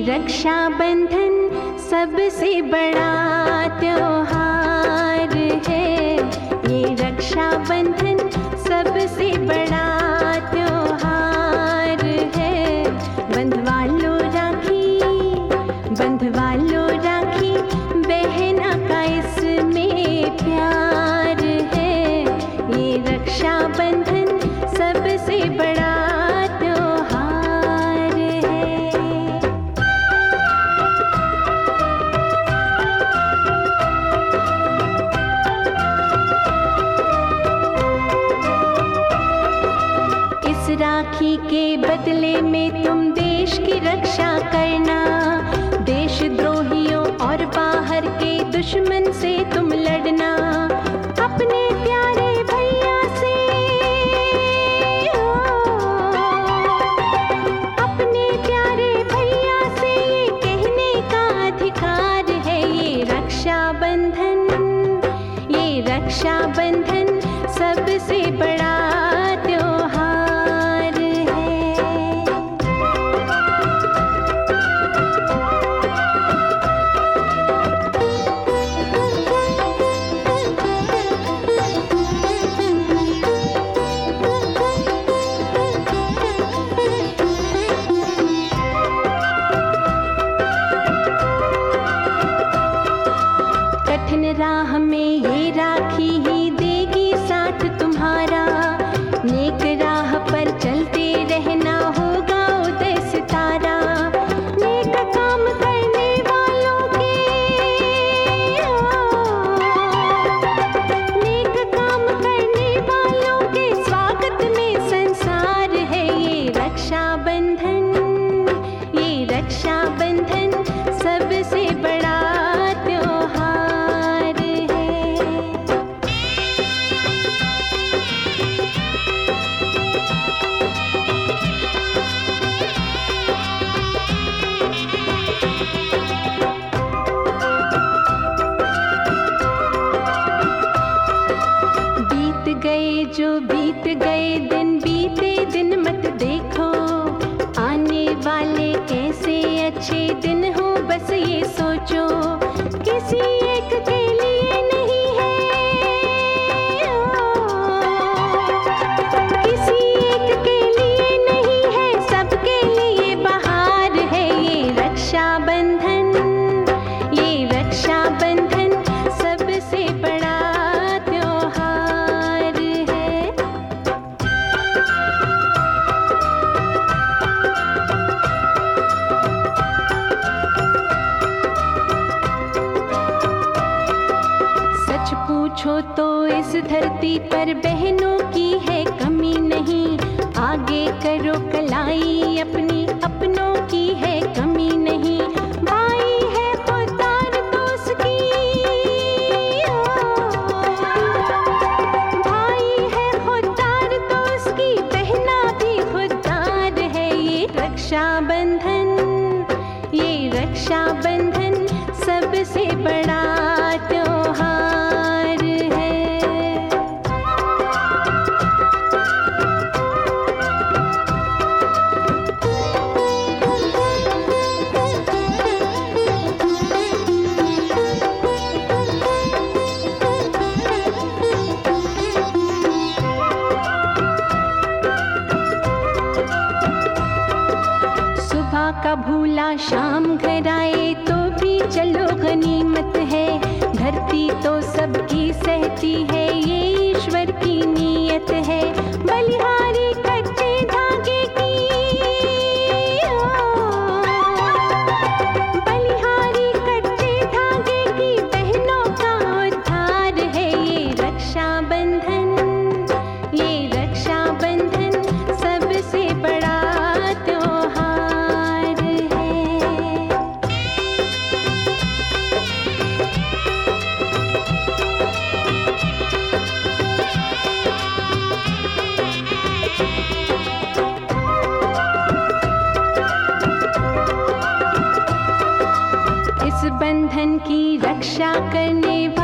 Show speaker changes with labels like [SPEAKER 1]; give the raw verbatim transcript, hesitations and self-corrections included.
[SPEAKER 1] रक्षाबंधन सबसे बड़ा त्योहार है। ये रक्षाबंधन सबसे बड़ा त्योहार है। बंधवा लो राखी, बंधवा लो राखी, बहना का इसमें प्यार है। ये रक्षाबंधन सबसे बड़ा त्योहार है। इस राखी के बदले में तुम देश की रक्षा करना, देशद्रोहियों और बाहर के दुश्मन से तुम लड़ना। अपने प्यारे भैया से, अपने प्यारे भैया से ये कहने का अधिकार है। ये रक्षाबंधन, ये रक्षाबंधन सबसे बड़ा त्योहार है। कठिन राह में ये राखी ही देगी साथ तुम्हारा। नेक राह पर चलते रहना, होगा उदय सितारा। नेक काम करने वालों के, नेक काम करने वालों के स्वागत में संसार है। ये रक्षाबंधन, ये रक्षाबंधन सबसे बड़ा त्योहार है। बीत गए जो बीत गए दिन, बीते दिन मत देखो। आने वाले कैसे अच्छे दिन हो, बस ये सोचो। किसी एक के लिए नहीं है, किसी एक के लिए नहीं है, सबके लिए बहार है। ये रक्षाबंधन, ये रक्षाबंधन सबसे बड़ा त्योहार है। सच पूछो तो इस धरती पर बहनों की है कमी नहीं। आगे करो कलाई अपनी, अपनों की है कमी नहीं। भाई है खुददार तो उसकी, भाई है खुददार तो उसकी बहना भी खुददार है। ये रक्षाबंधन, ये रक्षाबंधन सबसे बड़ा त्योहार है। सुबह का भूला शाम घर आए तो भी चलो गनीमत है। धरती तो सबकी सहती है, ये ईश्वर की नीयत है। बलिहारी कच्चे धागे की, बलिहारी कच्चे धागे की बहनों का उद्धार है। ये रक्षाबंधन, ये रक्षाबंधन सबसे बड़ा त्योहार है। इस बंधन की रक्षा करने